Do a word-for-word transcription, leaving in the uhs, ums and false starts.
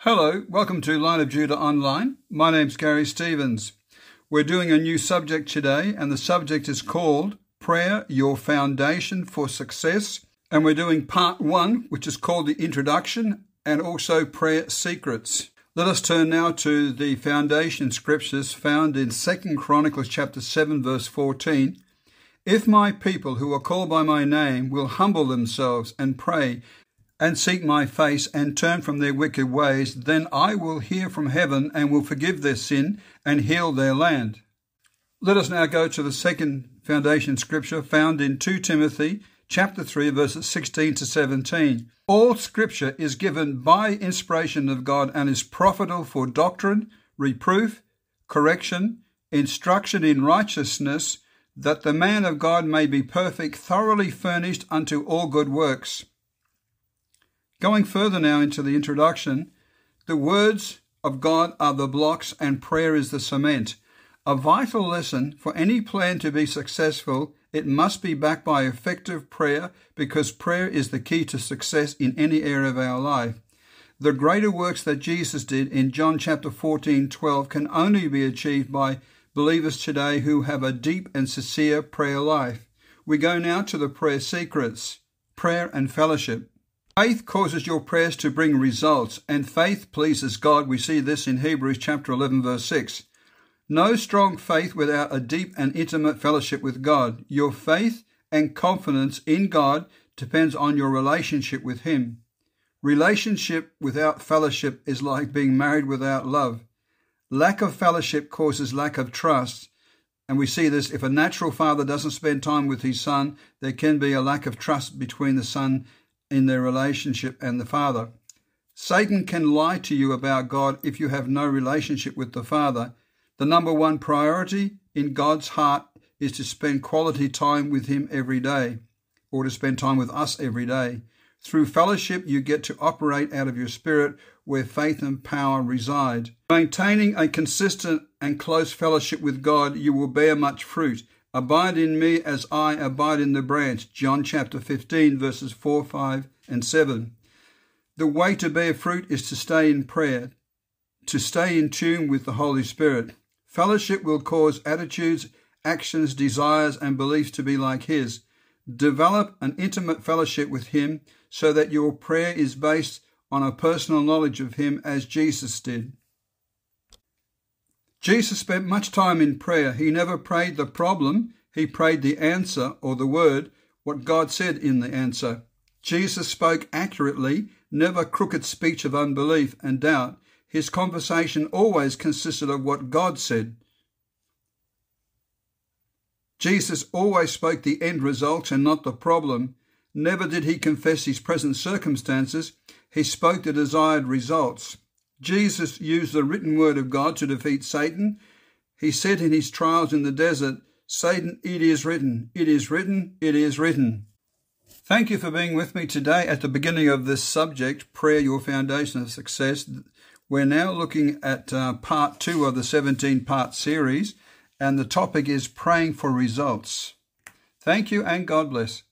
Hello, welcome to Line of Judah Online. My name's Gary Stevens. We're doing a new subject today, and the subject is called Prayer, Your Foundation for Success. And we're doing part one, which is called the Introduction, and also Prayer Secrets. Let us turn now to the foundation scriptures found in Second Chronicles chapter seven, verse fourteen. If my people who are called by my name will humble themselves and pray and seek my face and turn from their wicked ways, then I will hear from heaven and will forgive their sin and heal their land. Let us now go to the second foundation scripture found in Second Timothy chapter three, verses sixteen to seventeen. All scripture is given by inspiration of God and is profitable for doctrine, reproof, correction, instruction in righteousness, that the man of God may be perfect, thoroughly furnished unto all good works. Going further now into the introduction, the words of God are the blocks and prayer is the cement. A vital lesson: for any plan to be successful, it must be backed by effective prayer, because prayer is the key to success in any area of our life. The greater works that Jesus did in John chapter fourteen, twelve can only be achieved by believers today who have a deep and sincere prayer life. We go now to the prayer secrets, prayer and fellowship. Faith causes your prayers to bring results, and faith pleases God. We see this in Hebrews chapter eleven, verse six. No strong faith without a deep and intimate fellowship with God. Your faith and confidence in God depends on your relationship with Him. Relationship without fellowship is like being married without love. Lack of fellowship causes lack of trust, and we see this if a natural father doesn't spend time with his son, there can be a lack of trust between the son in their relationship and the Father. Satan can lie to you about God if you have no relationship with the Father. The number one priority in God's heart is to spend quality time with Him every day, or to spend time with us every day. Through fellowship, you get to operate out of your spirit where faith and power reside. Maintaining a consistent and close fellowship with God, you will bear much fruit. Abide in me as I abide in the branch. John chapter fifteen, verses four, five, and seven. The way to bear fruit is to stay in prayer, to stay in tune with the Holy Spirit. Fellowship will cause attitudes, actions, desires, and beliefs to be like His. Develop an intimate fellowship with Him so that your prayer is based on a personal knowledge of Him, as Jesus did. Jesus spent much time in prayer. He never prayed the problem. He prayed the answer, or the word, what God said in the answer. Jesus spoke accurately, never crooked speech of unbelief and doubt. His conversation always consisted of what God said. Jesus always spoke the end result and not the problem. Never did He confess His present circumstances. He spoke the desired results. Jesus used the written word of God to defeat Satan. He said in His trials in the desert, Satan, it is written, it is written, it is written. Thank you for being with me today at the beginning of this subject, Prayer, Your Foundation of Success. We're now looking at uh, part two of the seventeen-part series, and the topic is praying for results. Thank you and God bless.